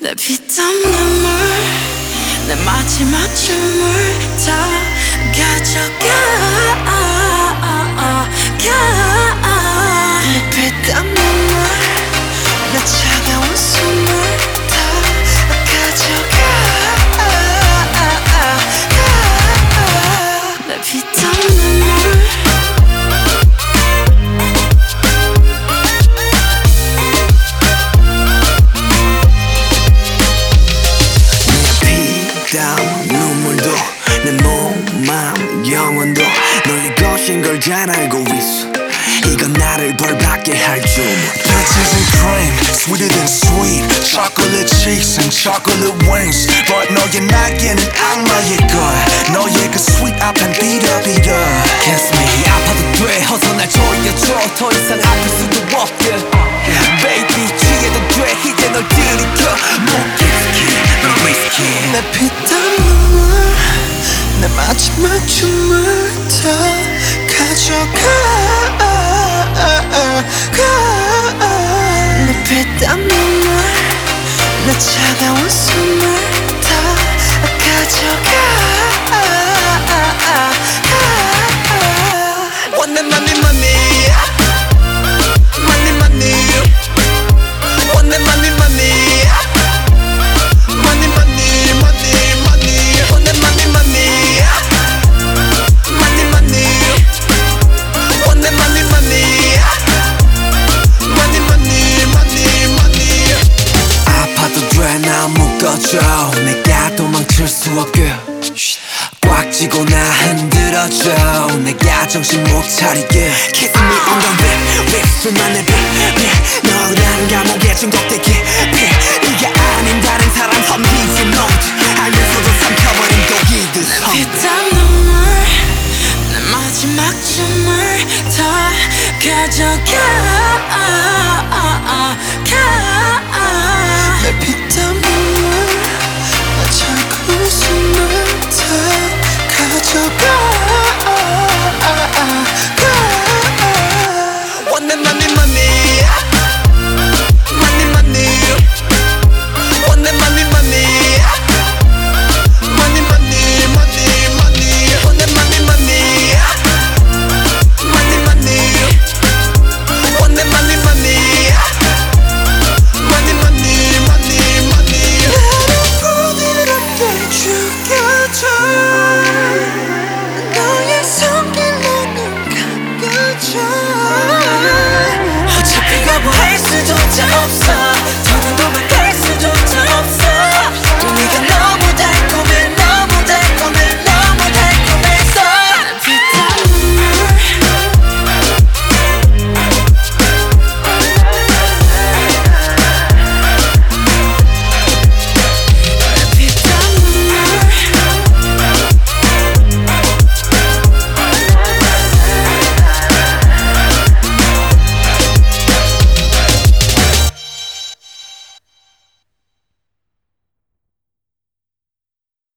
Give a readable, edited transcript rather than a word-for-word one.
내 피땀 눈물 내 마지막 춤을 다 가져가 내 피땀 눈물 내 차가운 숨을 다 가져가 내 피땀 눈물 눈물도 내 몸, 마음, 영혼도 너의 것인 걸 잘 알고 있어. 이건 나를 벌받게 할 주문. Peaches and cream, sweeter than sweet. Chocolate cheeks and chocolate wings. But 너의 날개는 악마의 거야. 너의 그 sweet 앞엔 비려. Kiss me. 아파도 돼. 어서 날 조여줘. 더 이상 아플 수도 없게. Baby 취해도 돼. 이제 널 들이켜. 못 넌 risky. 내 피땀 눈물 내 마지막 춤을 다 가져가 내 피땀 눈물 내 차가운 숨을 다 가져가 Want that money money Money money Want that money money Money, money, money, money. Want that money, money. Money, money. Want that money, money. Money, money, money, money. 아파도 돼. 나 묶어줘. 내가 도망칠 수 없게 꽉 쥐고 나 흔들어줘. 내가 정신 못 차리게 Kiss me on the lip 수만의 빛 너란 감옥에 중독되게 네가 아닌 다른 사람 섬기지 못 알면서도 삼켜버린 독이듯 피땀 눈물 내 마지막 춤을 다 가져가 내 피땀 눈물 내 차가운 숨을 다 가져가 Want that money, money